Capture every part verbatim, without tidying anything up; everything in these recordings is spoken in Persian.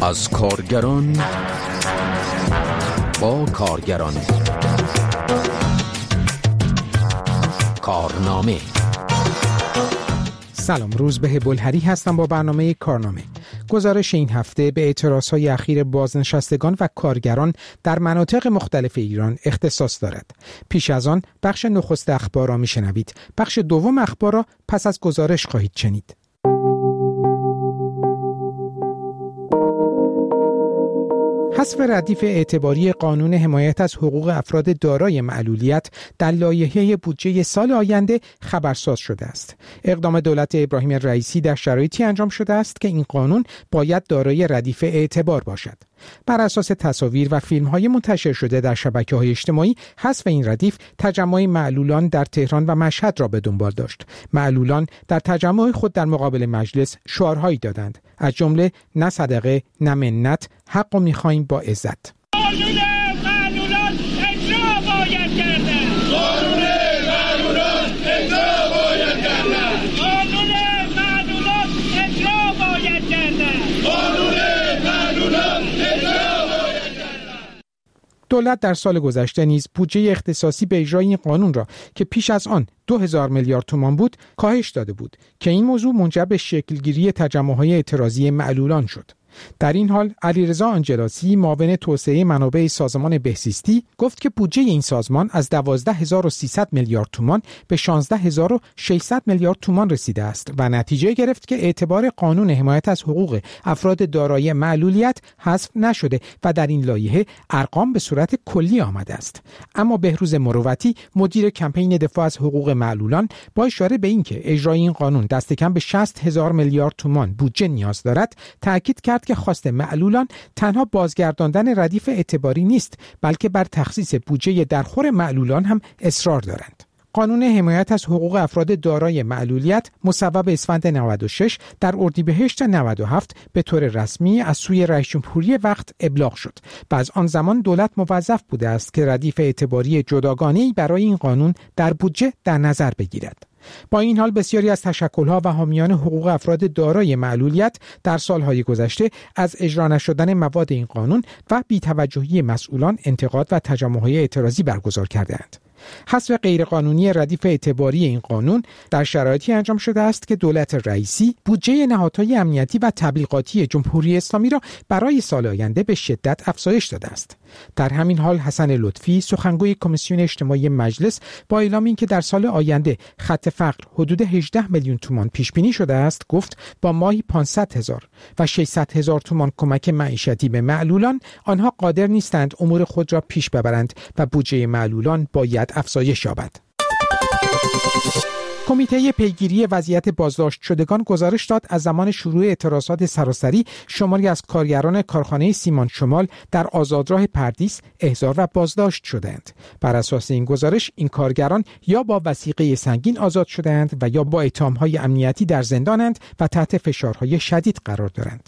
از کارگران با کارگران. کارنامه. سلام، روزبه بلهری هستم با برنامه کارنامه. گزارش این هفته به اعتراضهای اخیر بازنشستگان و کارگران در مناطق مختلف ایران اختصاص دارد. پیش از آن بخش نخست اخبار را میشنوید. بخش دوم اخبار را پس از گزارش خواهید شنید. حذف ردیف اعتباری قانون حمایت از حقوق افراد دارای معلولیت در لایحه بودجه سال آینده خبرساز شده است. اقدام دولت ابراهیم رئیسی در شرایطی انجام شده است که این قانون باید دارای ردیف اعتبار باشد. بر اساس تصاویر و فیلم‌های منتشر شده در شبکه‌های اجتماعی، حذف این ردیف تجمع معلولان در تهران و مشهد را به دنبال داشت. معلولان در تجمع خود در مقابل مجلس شعارهایی دادند، از جمله نه صدقه نه منت، حقو می‌خوایم با عزت. قانون معلولان اجرا باید کردن. قانون معلولان اجرا باید کردن. قانون معلولان اجرا باید کردن. قانون معلولان اجرا باید کردن. دولت در سال گذشته نیز بودجه اختصاصی به اجرای این قانون را که پیش از آن دو هزار میلیارد تومان بود کاهش داده بود که این موضوع منجر به شکلگیری تجمع‌های اعتراضی معلولان شد. در این حال علیرضا آنجلاسی، معاون توسعه منابع سازمان بهزیستی، گفت که بودجه این سازمان از دوازده هزار و سیصد میلیارد تومان به شانزده هزار و ششصد میلیارد تومان رسیده است و نتیجه گرفت که اعتبار قانون حمایت از حقوق افراد دارای معلولیت حذف نشده و در این لایحه ارقام به صورت کلی آمده است. اما بهروز مروتی، مدیر کمپین دفاع از حقوق معلولان، با اشاره به اینکه اجرای این قانون دست کم به شصت هزار میلیارد تومان بودجه نیاز دارد، تاکید کرد که خواست معلولان تنها بازگرداندن ردیف اعتباری نیست، بلکه بر تخصیص بودجه درخور معلولان هم اصرار دارند. قانون حمایت از حقوق افراد دارای معلولیت مصوب اسفند نود و شش در اردیبهشت نود و هفت به طور رسمی از سوی رئیس جمهوری وقت ابلاغ شد و از آن زمان دولت موظف بوده است که ردیف اعتباری جداگانه‌ای برای این قانون در بودجه در نظر بگیرد. با این حال بسیاری از تشکل‌ها و حامیان حقوق افراد دارای معلولیت در سالهای گذشته از اجرا نشدن مواد این قانون و بی‌توجهی مسئولان انتقاد و تجمع‌های اعتراضی برگزار کردند. حذف غیرقانونی ردیف اعتباری این قانون در شرایطی انجام شده است که دولت رئیسی بودجه نهادهای امنیتی و تبلیغاتی جمهوری اسلامی را برای سال آینده به شدت افزایش داده است. در همین حال حسن لطفی، سخنگوی کمیسیون اجتماعی مجلس، با اعلام اینکه در سال آینده خط فقر حدود هجده میلیون تومان پیش بینی شده است، گفت با ماهی پانصد هزار و ششصد هزار تومان کمک معیشتی به معلولان آنها قادر نیستند امور خود را پیش ببرند و بودجه معلولان باید افزایش یابد. کمیته پیگیری وضعیت بازداشت شدگان گزارش داد از زمان شروع اعتراضات سراسری شماری از کارگران کارخانه سیمان شمال در آزادراه پردیس احضار و بازداشت شدند. بر اساس این گزارش این کارگران یا با وثیقه سنگین آزاد شدند و یا با اتهام‌های امنیتی در زندانند و تحت فشارهای شدید قرار دارند.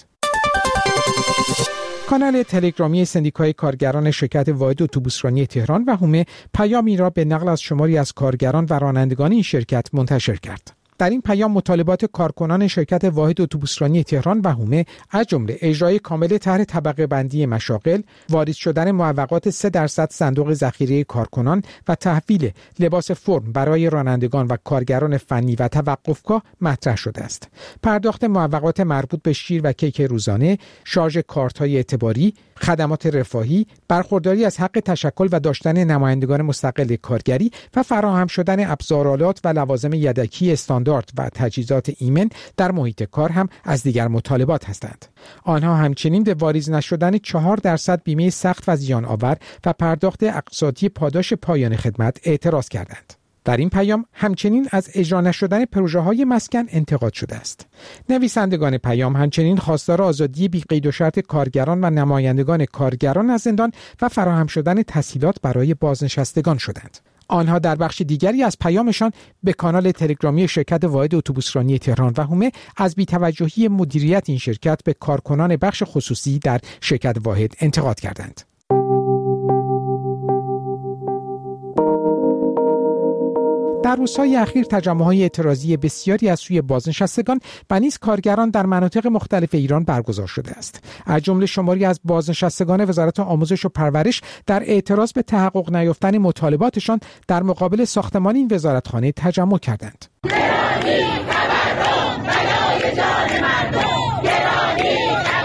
کانال تلگرامی سندیکای کارگران شرکت واحد اتوبوسرانی تهران و هومه پیامی را به نقل از شماری از کارگران و رانندگان این شرکت منتشر کرد. در این پیام مطالبات کارکنان شرکت واحد اتوبوسرانی تهران و هومه از جمله اجرای کامل طرح طبقه بندی مشاغل، واریز شدن معوقات سه درصد صندوق ذخیره کارکنان و تحویل لباس فرم برای رانندگان و کارگران فنی و توقفگاه مطرح شده است. پرداخت معوقات مربوط به شیر و کیک روزانه، شارژ کارت‌های اعتباری، خدمات رفاهی، برخورداری از حق تشکل و داشتن نمایندگان مستقل کارگری و فراهم شدن ابزارآلات و لوازم یدکی استاندارد و تجهیزات ایمن در محیط کار هم از دیگر مطالبات هستند. آنها همچنین به واریز نشدن چهار درصد بیمه سخت و زیان آور و پرداخت اقساطی پاداش پایان خدمت اعتراض کردند. در این پیام همچنین از اجرا نشدن پروژه‌های مسکن انتقاد شده است. نویسندگان پیام همچنین خواستار آزادی بی قید و شرط کارگران و نمایندگان کارگران از زندان و فراهم شدن تسهیلات برای بازنشستگان شدند. آنها در بخش دیگری از پیامشان به کانال تلگرامی شرکت واحد اتوبوسرانی تهران و هومه از بی‌توجهی مدیریت این شرکت به کارکنان بخش خصوصی در شرکت واحد انتقاد کردند. در در روزهای اخیر تجمع‌های اعتراضی بسیاری از سوی بازنشستگان و نیز کارگران در مناطق مختلف ایران برگزار شده است. از جمله شماری از بازنشستگان وزارت آموزش و پرورش در اعتراض به تحقق نیافتن مطالباتشان در مقابل ساختمان این وزارتخانه تجمع کردند. گرانی تورم بلای جان مردم، گرانی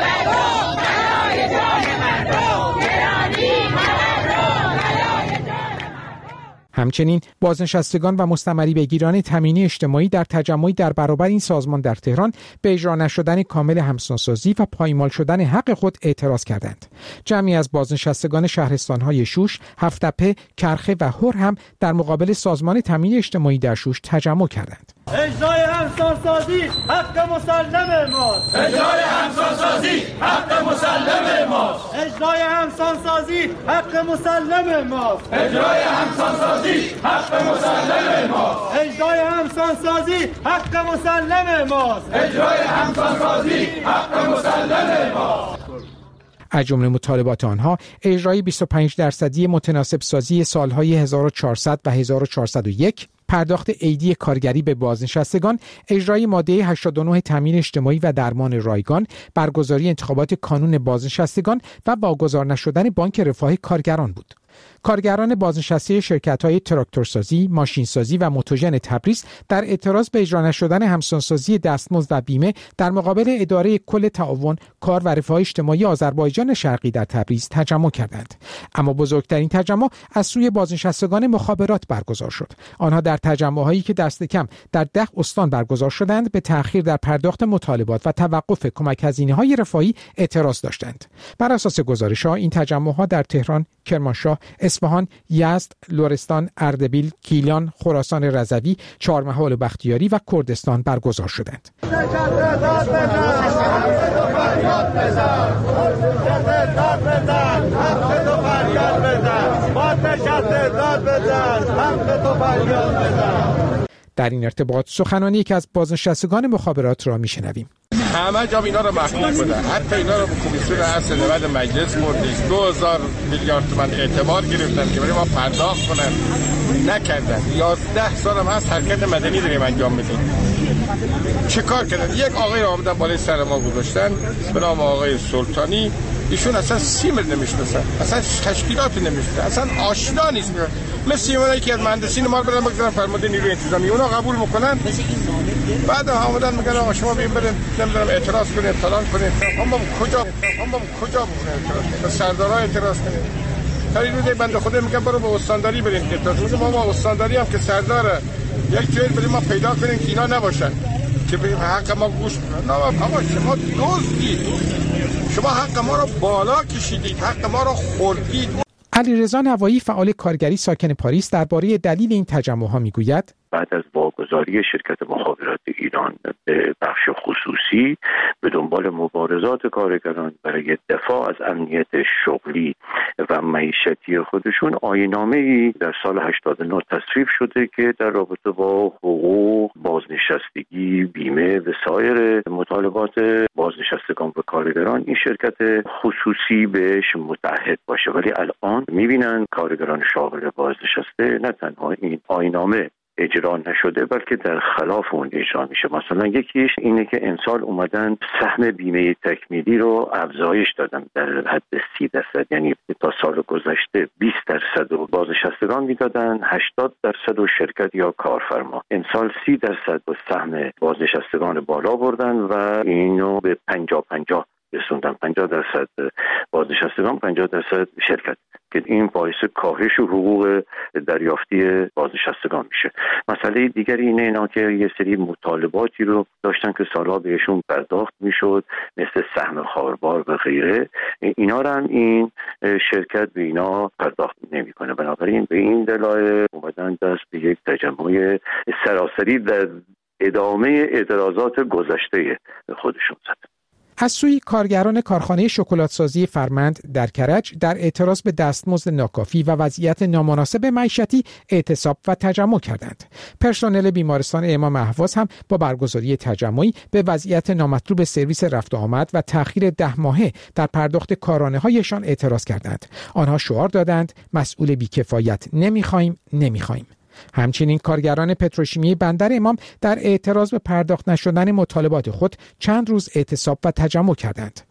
تورم بلای جان مردم، گرانی تورم بلای جان مردم. همچنین بازنشستگان و مستمری بگیران تامین اجتماعی در تجمعی در برابر این سازمان در تهران به اجرا نشدن کامل همسانسازی و پایمال شدن حق خود اعتراض کردند. جمعی از بازنشستگان شهرستان‌های شوش، هفت‌تپه، کرخه و هر هم در مقابل سازمان تامین اجتماعی در شوش تجمع کردند. اجرای همسانسازی حق مسلم ماست. اجرای همسانسازی حق مسلم ماست. اجرای همسانسازی حق مسلم ماست. اجرای همسانسازی حق مسلم ماست. اجرای همسانسازی حق مسلم ماست. اجرای همسانسازی حق مسلم ماست. از جمله مطالبات آنها اجرای بیست و پنج درصدی متناسب سازی سالهای هزار و چهارصد و هزار و چهارصد و یک، پرداخت عیدی کارگری به بازنشستگان، اجرای ماده هشتاد و نه تامین اجتماعی و درمان رایگان، برگزاری انتخابات کانون بازنشستگان و واگذار نشدن بانک رفاه کارگران بود. کارگران بازنشسته شرکت‌های تراکتورسازی، ماشینسازی و موتوژن تبریز در اعتراض به اجرا نشدن همسانسازی دستمزد و بیمه در مقابل اداره کل تعاون کار و رفاه اجتماعی آذربایجان شرقی در تبریز تجمع کردند. اما بزرگترین تجمع از سوی بازنشستگان مخابرات برگزار شد. آنها در تجمع‌هایی که دست کم در ده استان برگزار شدند به تأخیر در پرداخت مطالبات و توقف کمک هزینه‌های رفاهی اعتراض داشتند. بر اساس گزارش‌ها این تجمع‌ها در تهران، کرمانشاه، اصفهان، یزد، لرستان، اردبیل، گیلان، خراسان رضوی، چهارمحال و بختیاری و کردستان برگزار شدند. در این ارتباط سخنانی یکی از بازنشستگان مخابرات را میشنویم. همه جا اینا رو محکوم بودن، حتی اینا رو به کمیسیون اصل نود مجلس بردش، دو هزار میلیارد تومان اعتبار گرفتن که برای ما پرداخت کنن، نکردن. یازده سال هم هست حرکت مدنی داریم انجام میدیم. چه کار کردن؟ یک آقای رو آمدن بالای سر ما گذاشتن به نام آقای سلطانی. ایشون اصلا سیمر نمیشناسن، اصلا تشکیلات نمیشناسن، اصلا آشنا نیست. مثل اونایی که از مهندسین ما رو برن بگذارن فرمانده نیروی انتظامی، اونا قبول میکنن. بعد آمدن میگن آقا شما بیاین برین نمیدونم اعتراض کنید، فلان کنید. هم کجا هم کجا بکنید اعتراض؟ به سردارای اعتراض کنید. تا این روزی بنده خدا میگم برو به استانداری برین اعتراض. میگم ما با استانداری هم که سردار یک جایی بریم ما پیدا کنیم که اینا نباشن که به حق ما گوش کنن. نه آقا شما دزدید، شما حق ما رو بالا کشیدید، حق ما رو خوردید. علیرضا نوایی فعال کارگری ساکن پاریس درباره دلیل این تجمع‌ها میگوید: بعد از واگذاری شرکت مخابرات ایران به بخش خصوصی به دنبال مبارزات کارگران برای دفاع از امنیت شغلی و معیشتی خودشون آیین‌نامه‌ای در سال هشتاد و نه تصویب شده که در رابطه با حقوق، بازنشستگی، بیمه و سایر مطالبات بازنشستگان و کارگران این شرکت خصوصی بهش متعهد باشه. ولی الان می‌بینن کارگران شاغل بازنشسته نه تنها این آیین‌نامه اجرا نشده بلکه در خلاف اون اجرا میشه. مثلا یکیش اینه که امسال اومدن سهم بیمه تکمیلی رو افزایش دادن در حد سی درصد، یعنی تا سال گذشته بیست درصد و بازنشستگان میدادن، هشتاد درصد و شرکت یا کارفرما. امسال سی درصد و سهم بازنشستگان بالا بردن و اینو به پنجاه پنجاه رسوندن، پنجاه درصد بازنشستگان، پنجاه درصد شرکت، که این باعث کاهش حقوق دریافتی بازنشستگان میشه. مسئله دیگری اینه اینا که یه سری مطالباتی رو داشتن که سالها بهشون پرداخت میشد، مثل سهم خاربار و غیره، اینا رو هم این شرکت به اینا پرداخت نمیکنه. بنابراین به این دلایل اومدن دست به یک تجمع سراسری در ادامه اعتراضات گذشته خودشون زدن. از سوی کارگران کارخانه شکلات‌سازی فرمند در کرج در اعتراض به دستمزد ناکافی و وضعیت نامناسب معیشتی اعتصاب و تجمع کردند. پرسنل بیمارستان امام اهواز هم با برگزاری تجمعی به وضعیت نامطلوب سرویس رفت و آمد و تأخیر ده ماهه در پرداخت کارانه‌هایشان اعتراض کردند. آنها شعار دادند مسئول بی‌کفایت نمی‌خوایم نمی‌خوایم. همچنین کارگران پتروشیمی بندر امام در اعتراض به پرداخت نشدن مطالبات خود چند روز اعتصاب و تجمع کردند.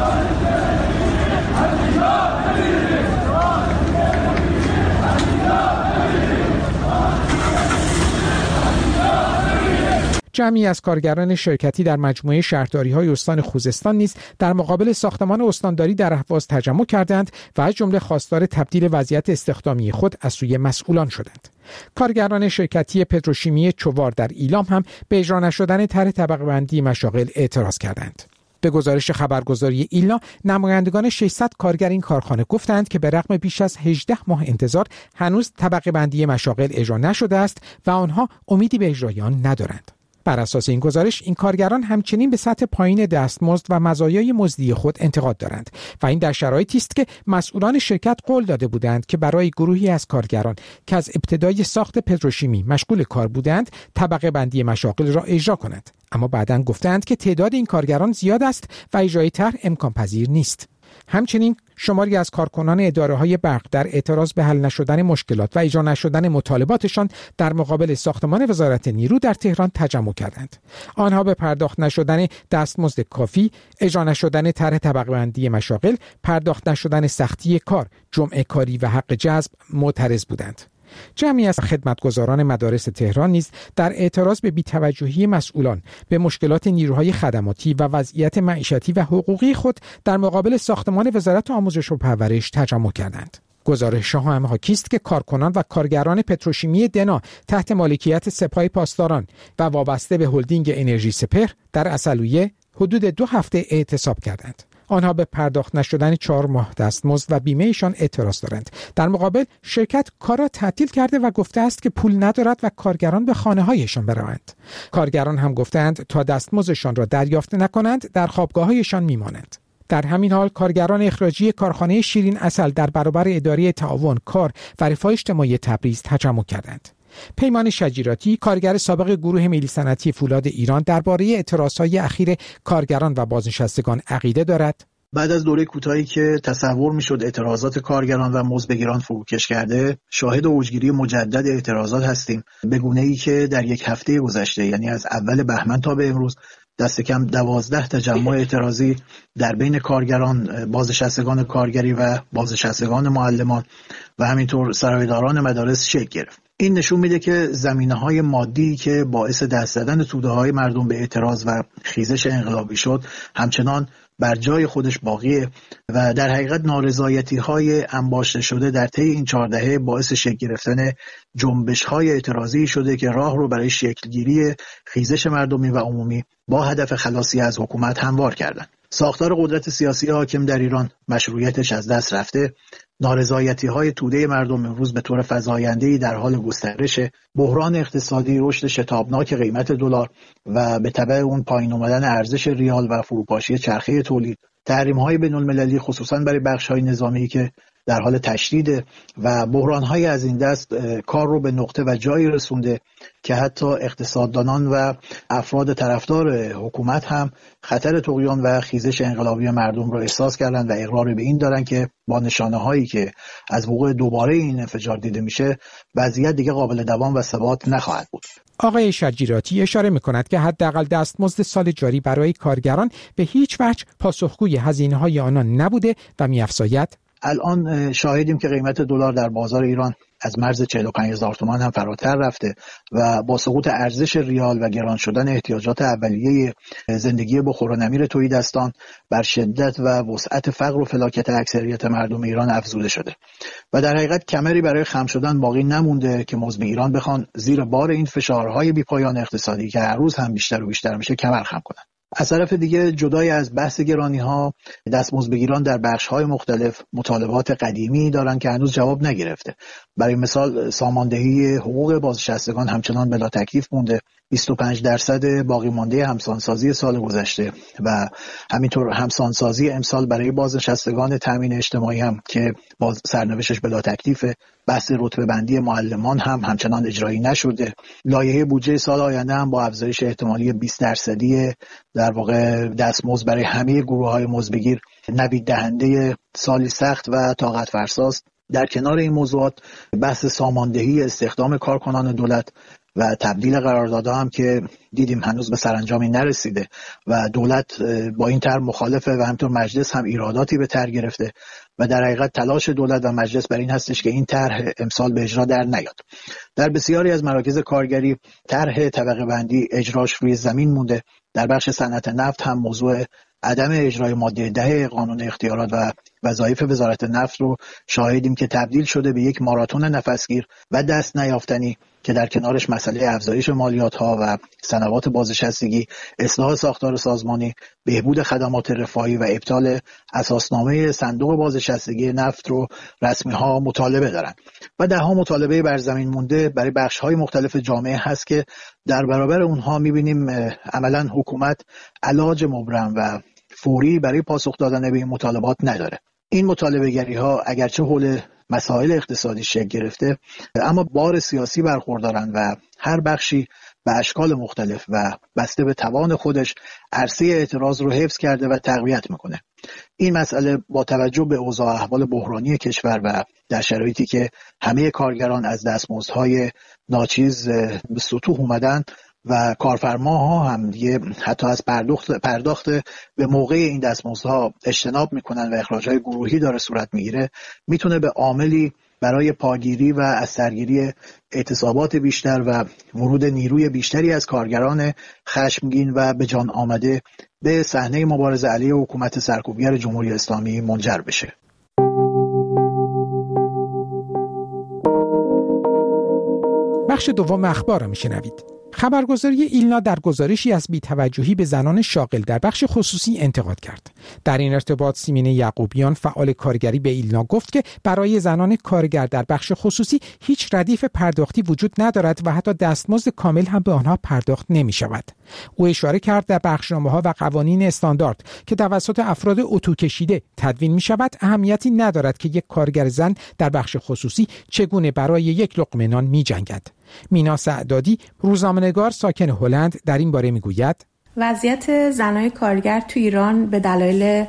جمعی از کارگران شرکتی در مجموعه شهرداری‌های استان خوزستان نیز در مقابل ساختمان استانداری در اهواز تجمع کردند و از جمله خواستار تبدیل وضعیت استخدامی خود از سوی مسئولان شدند. کارگران شرکتی پتروشیمی چوار در ایلام هم به اجرا نشدن طرح طبقه بندی مشاغل اعتراض کردند. به گزارش خبرگزاری ایلنا، نمایندگان ششصد کارگر این کارخانه گفتند که به رغم بیش از هجده ماه انتظار هنوز طبقه بندی مشاغل اجرا نشده است و آنها امیدی به اجرای آن ندارند. بر اساس این گزارش، این کارگران همچنین به سطح پایین دستمزد و مزایای مزدی خود انتقاد دارند و این در شرایطی است که مسئولان شرکت قول داده بودند که برای گروهی از کارگران که از ابتدای ساخت پتروشیمی مشغول کار بودند، طبقه بندی مشاغل را اجرا کنند، اما بعداً گفتند که تعداد این کارگران زیاد است و اجرای طرح امکان پذیر نیست. همچنین شماری از کارکنان اداره‌های برق در اعتراض به حل نشدن مشکلات و اجرا نشدن مطالباتشان در مقابل ساختمان وزارت نیرو در تهران تجمع کردند. آنها به پرداخت نشدن دستمزد کافی، اجرا نشدن طرح طبقه بندی مشاغل، پرداخت نشدن سختی کار، جمعه کاری و حق جذب معترض بودند. جمعی از خدمتگزاران مدارس تهران نیز در اعتراض به بی‌توجهی مسئولان به مشکلات نیروهای خدماتی و وضعیت معیشتی و حقوقی خود در مقابل ساختمان وزارت آموزش و پرورش تجمع کردند. گزارش ها هم حاکی است که کارکنان و کارگران پتروشیمی دنا تحت مالکیت سپاه پاسداران و وابسته به هلدینگ انرژی سپهر در عسلویه حدود دو هفته اعتصاب کردند. آنها به پرداخت نشدن چهار ماه دستمزد و بیمهشان اعتراض دارند. در مقابل شرکت کار را تعطیل کرده و گفته است که پول ندارد و کارگران به خانه هایشان بروند. کارگران هم گفتند تا دستمزدشان را دریافت نکنند در خوابگاه‌هایشان میمانند. در همین حال کارگران اخراجی کارخانه شیرین عسل در برابر اداره تعاون کار و رفاه اجتماعی تبریز تجمع کردند. پیمان شجیراتی، کارگر سابق گروه ملی صنعتی فولاد ایران، درباره اعتراضهای اخیر کارگران و بازنشستگان عقیده دارد. بعد از دوره کوتاهی که تصور میشد اعتراضات کارگران و مزدبگیران فروکش کرده، شاهد اوجگیری مجدد اعتراضات هستیم، به گونه‌ای که در یک هفته گذشته، یعنی از اول بهمن تا به امروز، دست کم دوازده تجمع اعتراضی در بین کارگران، بازنشستگان کارگری و بازنشستگان معلمان و همینطور سرایداران مدارس شکل گرفت. این نشون میده که زمینه‌های مادی که باعث دست زدن توده‌های مردم به اعتراض و خیزش انقلابی شد همچنان بر جای خودش باقیه و در حقیقت نارضایتی‌های انباشته شده در طی این چهار دهه باعث شکل گرفتن جنبش‌های اعتراضی شده که راه رو برای شکلگیری خیزش مردمی و عمومی با هدف خلاصی از حکومت هموار کردند. ساختار قدرت سیاسی حاکم در ایران مشروعیتش از دست رفته، نارضایتی‌های توده مردم امروز به طور فزاینده‌ای در حال گسترش، بحران اقتصادی، رشد شتابناک قیمت دلار و به تبع اون پایین اومدن ارزش ریال و فروپاشی چرخه تولید، تحریم‌های بین‌المللی خصوصاً برای بخش‌های نظامی که در حال تشدید و بحران‌های از این دست کار رو به نقطه و جایی رسونده که حتی اقتصاددانان و افراد طرفدار حکومت هم خطر طغیان و خیزش انقلابی مردم رو احساس کردند و اقرار به این دارن که با نشانه‌هایی که از وقوع دوباره این انفجار دیده میشه، وضعیت دیگه قابل دوام و ثبات نخواهد بود. آقای شجیراتی اشاره می‌کند که حداقل دستمزد سال جاری برای کارگران به هیچ وجه پاسخگوی هزینه‌های آنان نبوده و می‌افزاید الان شاهدیم که قیمت دلار در بازار ایران از مرز چهل و پنج هزار تومان هم فراتر رفته و با سقوط ارزش ریال و گران شدن احتیاجات اولیه زندگی بخور و نمیر تهیدستان بر شدت و وسعت فقر و فلاکت اکثریت مردم ایران افزوده شده و در حقیقت کمری برای خم شدن باقی نمونده که مزدبگیران بخوان زیر بار این فشارهای بی‌پایان اقتصادی که هر روز هم بیشتر و بیشتر میشه کمر خم کنن. از طرف دیگه جدای از بحث گرانی‌ها، دستمزدبگیران در بخش‌های مختلف مطالبات قدیمی دارن که هنوز جواب نگرفته. برای مثال ساماندهی حقوق بازنشستگان همچنان بلا تکلیف مونده، بیست و پنج درصد باقی مانده همسانسازی سال گذشته و همینطور همسانسازی امسال برای بازنشستگان تامین اجتماعی هم که باز سرنوشتش بلا تکلیفه. بحث رتبه بندی معلمان هم همچنان اجرایی نشده. لایحه بودجه سال آینده هم با افزایش احتمالی بیست درصدی در واقع دستمزد برای همه گروه‌های مزدبگیر نوید دهنده سالی سخت و طاقت فرساست در کنار این موضوعات بحث ساماندهی استخدام کارکنان دولت و تبدیل قراردادها هم که دیدیم هنوز به سرانجامی نرسیده و دولت با این طرح مخالفه و همینطور مجلس هم ایراداتی به طرح گرفته و در حقیقت تلاش دولت و مجلس بر این هستش که این طرح امسال به اجرا در نیاد. در بسیاری از مراکز کارگری طرح طبقه بندی اجراش روی زمین مونده. در بخش صنعت نفت هم موضوع عدم اجرای ماده ده قانون اختیارات و وظایف وزارت نفت رو شاهدیم که تبدیل شده به یک ماراتون نفسگیر و دست نیافتنی که در کنارش مسئله افزایش مالیات ها و سنوات بازنشستگی، اصلاح ساختار سازمانی، بهبود خدمات رفاهی و ابطال اساسنامه صندوق بازنشستگی نفت رو رسمی ها مطالبه دارند و ده ها مطالبه بر زمین مونده برای بخش های مختلف جامعه هست که در برابر اونها میبینیم عملا حکومت علاج مبرم و فوری برای پاسخ دادن به این مطالبات نداره. این مطالبه گری ها اگرچه حول مسائل اقتصادی شکل گرفته اما بار سیاسی برخوردارن و هر بخشی به اشکال مختلف و بسته به توان خودش عرصه اعتراض رو حفظ کرده و تقویت میکنه. این مسئله با توجه به اوضاع احوال بحرانی کشور و در شرایطی که همه کارگران از دستمزدهای ناچیز به سطوح اومدن و کارفرماها هم دیگه حتی از پرداخت پرداخت به موقع این دستمزدها اجتناب میکنن و اخراج‌های گروهی داره صورت میگیره، میتونه به عاملی برای پاگیری و از سرگیری اعتصابات بیشتر و ورود نیروی بیشتری از کارگران خشمگین و به جان آمده به صحنه مبارزه علیه حکومت سرکوبگر جمهوری اسلامی منجر بشه. بخش دوم اخبار رو میشنوید. خبرگزاری ایلنا در گزارشی از بی‌توجهی به زنان شاغل در بخش خصوصی انتقاد کرد. در این ارتباط سیمین یعقوبیان فعال کارگری به ایلنا گفت که برای زنان کارگر در بخش خصوصی هیچ ردیف پرداختی وجود ندارد و حتی دستمزد کامل هم به آنها پرداخت نمی شود. او اشاره کرد در بخشنامه‌ها و قوانین استاندارد که توسط افراد اتو کشیده تدوین می شود اهمیتی ندارد که یک کارگر زن در بخش خصوصی چگونه برای یک لقمه نان می جنگد. مینا سعدادی روزنامه‌نگار ساکن هلند در این باره میگوید وضعیت زنای کارگر تو ایران به دلایل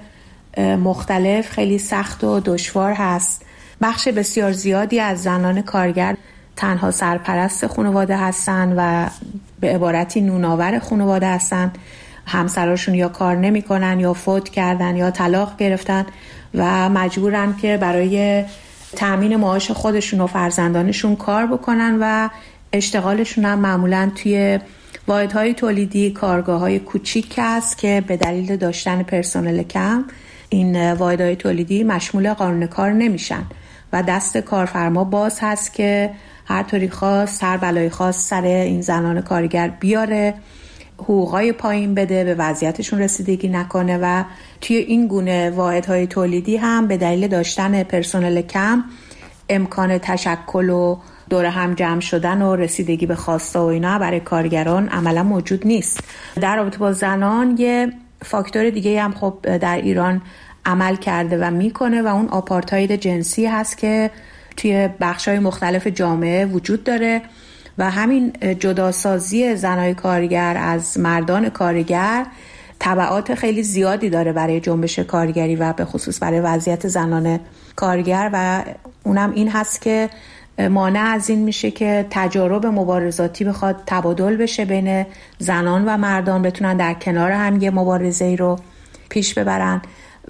مختلف خیلی سخت و دشوار هست. بخش بسیار زیادی از زنان کارگر تنها سرپرست خانواده هستن و به عبارتی نونآور خانواده هستن. همسراشون یا کار نمی‌کنن یا فوت کردن یا طلاق گرفتن و مجبورن که برای تأمین معاش خودشون و فرزندانشون کار بکنن و اشتغالشون هم معمولاً توی واحدهای تولیدی، کارگاه‌های کوچیک است که به دلیل داشتن پرسنل کم این واحدهای تولیدی مشمول قانون کار نمیشن و دست کارفرما باز هست که هر طوری خواست، هر بلایی خواست سر این زنان کارگر بیاره، حقوقای پایین بده، به وضعیتشون رسیدگی نکنه و توی این گونه واحدهای تولیدی هم به دلیل داشتن پرسنل کم امکان تشکل و دور هم جمع شدن و رسیدگی به خواسته و اینا برای کارگران عملا موجود نیست. در رابطه با زنان یه فاکتور دیگه هم خب در ایران عمل کرده و میکنه و اون آپارتاید جنسی هست که توی بخش‌های مختلف جامعه وجود داره و همین جداسازی زنای کارگر از مردان کارگر تبعات خیلی زیادی داره برای جنبش کارگری و به خصوص برای وضعیت زنان کارگر و اونم این هست که مانع از این میشه که تجارب مبارزاتی بخواد تبادل بشه بین زنان و مردان، بتونن در کنار هم یه مبارزه‌ای رو پیش ببرن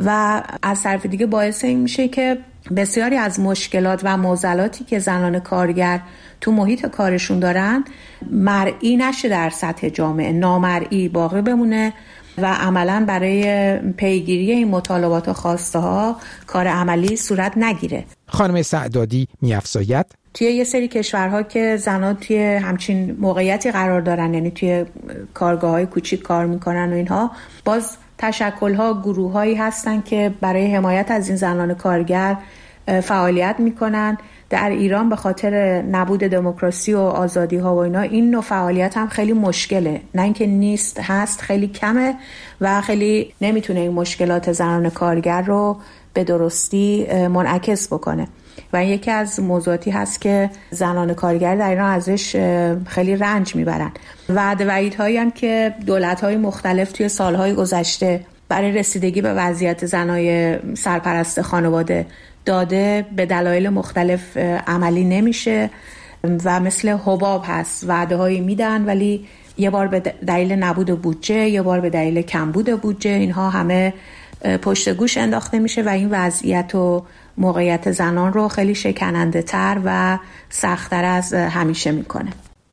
و از طرف دیگه باعث این میشه که بسیاری از مشکلات و معضلاتی که زنان کارگر تو محیط کارشون دارن مرئی نشه، در سطح جامعه نامرئی باقی بمونه و عملاً برای پیگیری این مطالبات و خواسته ها کار عملی صورت نگیره. خانم سعدادی می‌افزاید توی یه سری کشورها که زنان توی همچین موقعیتی قرار دارن، یعنی توی کارگاه‌های کوچیک کار میکنن و اینها، باز تشکل‌ها گروه‌هایی هستن که برای حمایت از این زنان کارگر فعالیت میکنن. در ایران به خاطر نبود دموکراسی و آزادی ها و اینا این نوع فعالیت هم خیلی مشکله، نه اینکه نیست، هست، خیلی کمه و خیلی نمیتونه این مشکلات زنان کارگر رو به درستی منعکس بکنه و این یکی از موضوعاتی هست که زنان کارگر در ایران ازش خیلی رنج میبرن. وعده وعیدهایی هم که دولت‌های مختلف توی سالهای گذشته برای رسیدگی به وضعیت زنای سرپرست خانواده داده به دلایل مختلف عملی نمیشه و مثل حباب هست، وعده هایی میدن ولی یه بار به دلیل نبود بودجه، یه بار به دلیل کمبود بودجه، اینها همه پشت گوش انداخته میشه و این وضعیت و موقعیت زنان رو خیلی شکننده تر و سخت‌تر از همیشه میکنه.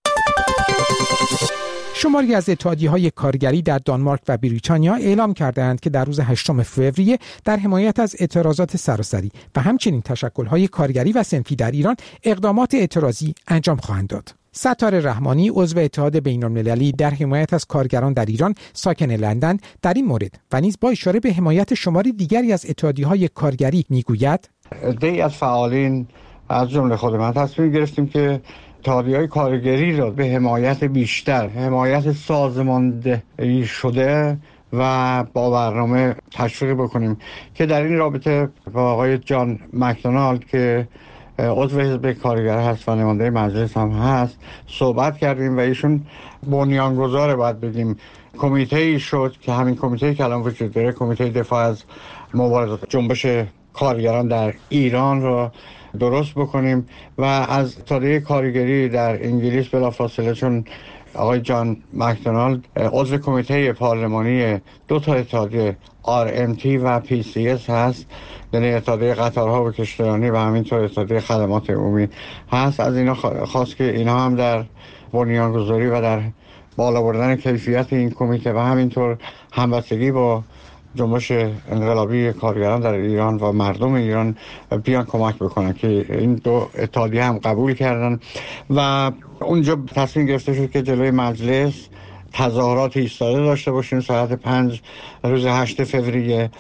شماری از اتحادیه‌های کارگری در دانمارک و بریتانیا اعلام کردند که در روز هشتم فوریه در حمایت از اعتراضات سراسری و همچنین تشکل‌های کارگری و صنفی در ایران اقدامات اعتراضی انجام خواهند داد. ستاره رحمانی عضو اتحاد بین‌المللی در حمایت از کارگران در ایران ساکن لندن در این مورد و نیز با اشاره به حمایت شماری دیگری از اتحادیه‌های کارگری میگوید: عده‌ای از فعالین از جمله خود من تصمیم گرفتیم که اتحادیه‌های کارگری را به حمایت بیشتر، حمایت سازماندهی شده و با برنامه تشویق بکنیم که در این رابطه با آقای جان مکدونالد که عضو حزب کارگر هست و نماینده مجلس هم هست صحبت کردیم و ایشون بنیانگذار باید بگیم کمیته‌ای شد که همین کمیته که الان وجود داره، کمیته دفاع از مبارزات جنبش کارگران در ایران را درست بکنیم و از اتحادیه کارگری در انگلیس بلافاصله، چون آقای جان مکدونالد عضو کمیته پارلمانی دو تا اتحادیه آر ام تی و پی سی اس هست، یعنی اتحادیه قطارها و کشتیرانی و همینطور اتحادیه خدمات عمومی هست، از اینا خواست که اینا هم در بنیانگذاری و در بالا بردن کیفیت این کمیته و همینطور همبستگی با جنبش انقلابی کارگران در ایران و مردم ایران بیان کمک بکنن که این دو اتحادیه هم قبول کردن و اونجا تصمیم گرفته شد که جلوی مجلس تظاهرات ایستاده داشته باشیم ساعت پنج روز هشتم فوریه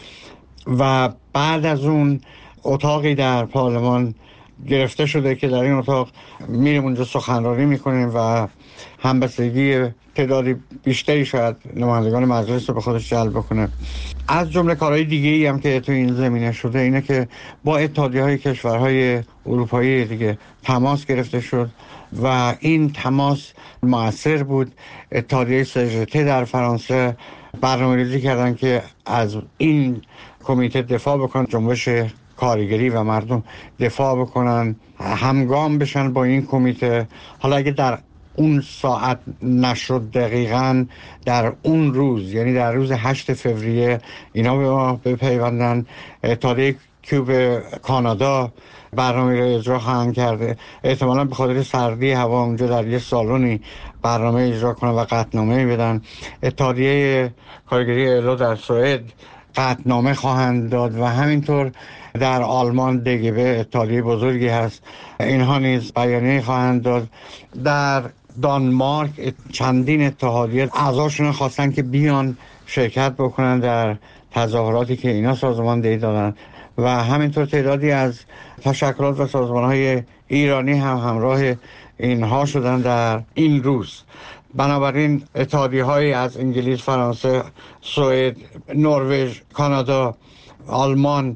و بعد از اون اتاقی در پارلمان گرفته شده که در این اتاق میریم اونجا سخنرانی میکنیم و همبستگی تعدادی بیشتری شاید نمایندگان مجلس رو به خودش جلب بکنه. از جمله کارهای دیگه ای هم که تو این زمینه شده اینه که با اتحادیه‌های کشورهای اروپایی دیگه تماس گرفته شد و این تماس مؤثر بود. اتحادیه سی جی تی در فرانسه برنامه‌ریزی کردن که از این کمیته دفاع بکنن، جنبش کارگری و مردم دفاع بکنن، همگام بشن با این کمیته. حالا اگه در اون ساعت نشد دقیقاً در اون روز، یعنی در روز هشتم فوریه اینا به ما بپیوندن. اتحادیه کیوب کانادا برنامه رو اجرا خواهند کرده، احتمالاً به خاطر سردی هوا اونجا در یه سالونی برنامه اجرا کنن و قطعنامه بدن. اتحادیه کارگری ایلو در سوئد قطعنامه خواهند داد و همینطور در آلمان دگبه اتحادیه بزرگی هست، اینها نیز بیانیه خواهند داد. در دانمارک چندین اتحادیه اعضاشون خواستن که بیان شرکت بکنن در تظاهراتی که اینا سازماندهی دادن و همینطور تعدادی از تشکلات و سازمان‌های ایرانی هم همراه اینها شدن در این روز. بنابراین اتحادیه‌های از انگلیس، فرانسه، سوئد، نروژ، کانادا، آلمان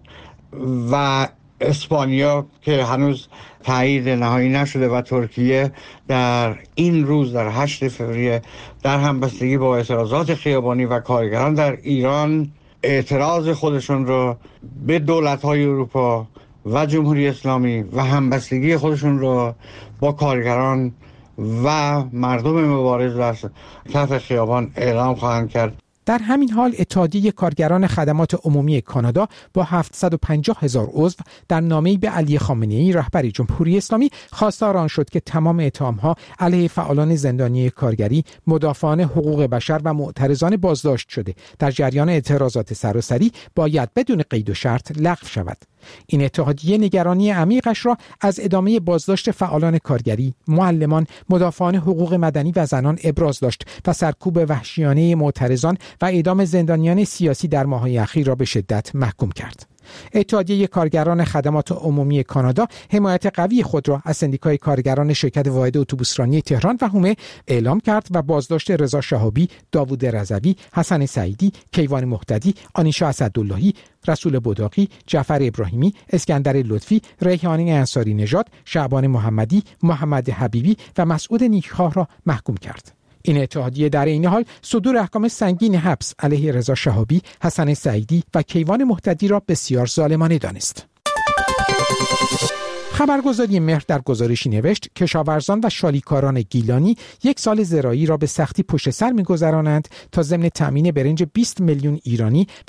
و اسپانیا که هنوز تایید نهایی نشده و ترکیه در این روز در هشتم فوریه در همبستگی با اعتراضات خیابانی و کارگران در ایران اعتراض خودشون رو به دولت‌های اروپا و جمهوری اسلامی و همبستگی خودشون رو با کارگران و مردم مبارز در کف خیابان اعلام خواهند کرد. در همین حال اتحادیه کارگران خدمات عمومی کانادا با هفتصد و پنجاه هزار عضو در نامه‌ای به علی خامنه‌ای رهبر جمهوری اسلامی خواستار آن شد که تمام اتهام‌ها علیه فعالان زندانی کارگری، مدافعان حقوق بشر و معترضان بازداشت شده در جریان اعتراضات سراسری باید بدون قید و شرط لغو شود. این اتحادیه نگرانی عمیقش را از ادامه بازداشت فعالان کارگری، معلمان، مدافعان حقوق مدنی و زنان ابراز داشت و سرکوب وحشیانه معترضان و اعدام زندانیان سیاسی در ماه‌های اخیر را به شدت محکوم کرد. اتحادیه کارگران خدمات عمومی کانادا حمایت قوی خود را از سندیکای کارگران شرکت واحد اتوبوسرانی تهران و حومه اعلام کرد و بازداشت رضا شهابی، داوود رضوی، حسن سعیدی، کیوان مهتدی، آنیشا اسداللهی، رسول بداقی، جعفر ابراهیمی، اسکندر لطفی، ریحانه انصاری نژاد، شعبان محمدی، محمد حبیبی و مسعود نیکخواه را محکوم کرد. این اتحادیه در این حال صدور احکام سنگین حبس علیه رضا شهابی، حسن سعیدی و کیوان مهتدی را بسیار ظالمانه دانست. خبرگزاری مهر در گزارشی نوشت کشاورزان و شالیکاران گیلانی یک سال زراعی را به سختی پشت سر می‌گذرانند تا ضمن تامین برنج بیست میلیون ایرانی